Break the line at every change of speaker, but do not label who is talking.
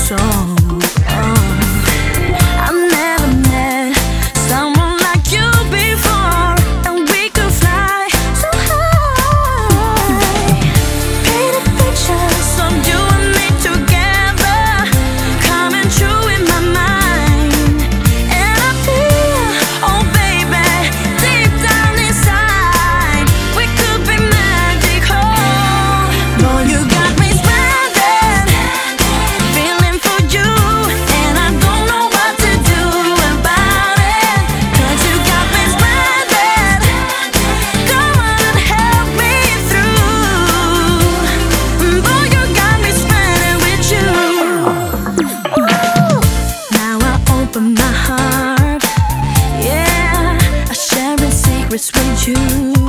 song. I've never met someone like you before, and we could fly so high. Paint a picture of you and me together, coming true in my mind. And I feel, oh baby, deep down inside, we could be magical. Boy, you got me stranded, feeling for you, and I don't know what to do about it. 'Cause you got me stranded, come on and help me through. Boy, you got me stranded with you. Ooh. Now I open my heart, yeah, I'm sharing secrets with you.